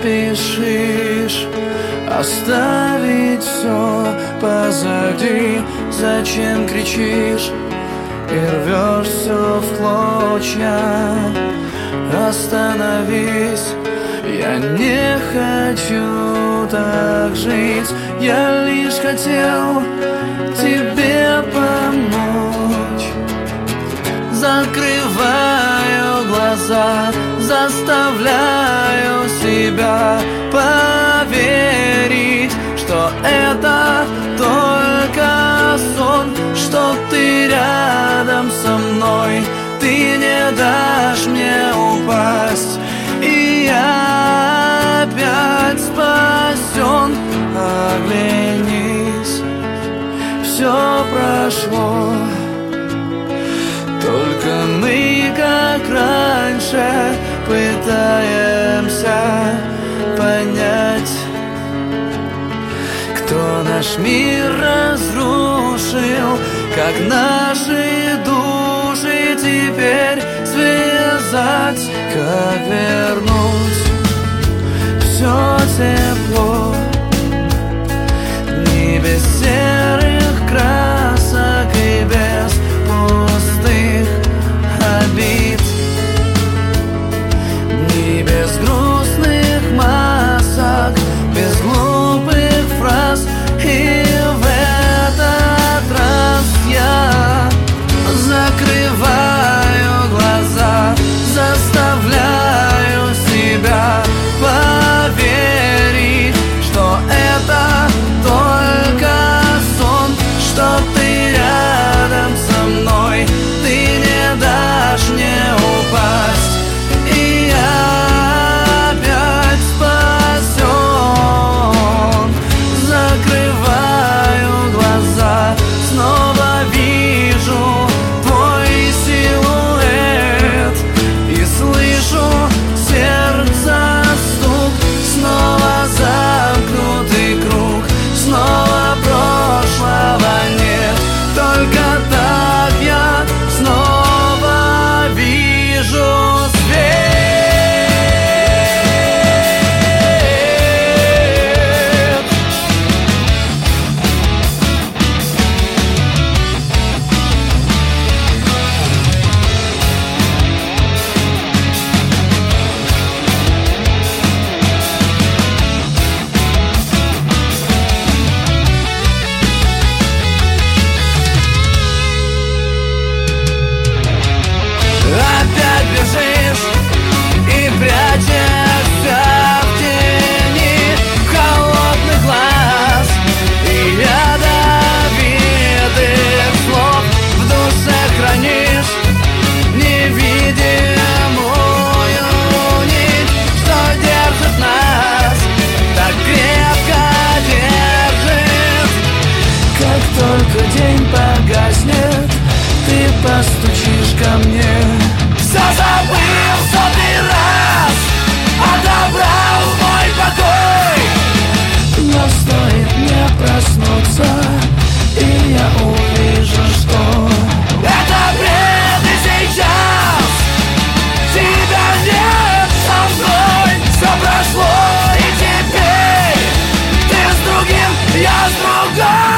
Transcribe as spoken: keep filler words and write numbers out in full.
спешишь оставить все позади? Зачем кричишь и рвешь все в клочья? Остановись, я не хочу так жить. Я лишь хотел тебе помочь. Закрываю глаза, заставляю себя поверить, что это только сон, что ты рядом со мной, ты не дашь мне упасть, и я опять спасен. Оглянись, все прошло, только мы, как раньше, пытаемся понять, кто наш мир разрушил, как наши души теперь связать, как вернуть все тепло, не без серых красок и без пустых обид, не без грустных масок, без глупых фраз. И в этот раз я закрываю глаза, заставляю себя поверить, что это только сон, что ты рядом со мной, ты не дашь мне упасть, и я опять спасен. Закрываю глаза, снова вижу твой силуэт и слышу сердца стук, снова замкнутый круг, снова прошлого нет, только так я снова вижу свет. Опять бежишь и прячешься в тени холодных глаз и ядовитых слов. В душе хранишь невидимую нить, что держит нас, так крепко держит. Как только день погаснет, ты постучишь ко мне. Все забыл в сотый раз, отобрал мой покой, но стоит мне проснуться, и я увижу, что это бред, и сейчас тебя нет со мной. Все прошло, и теперь ты с другим, я с другой.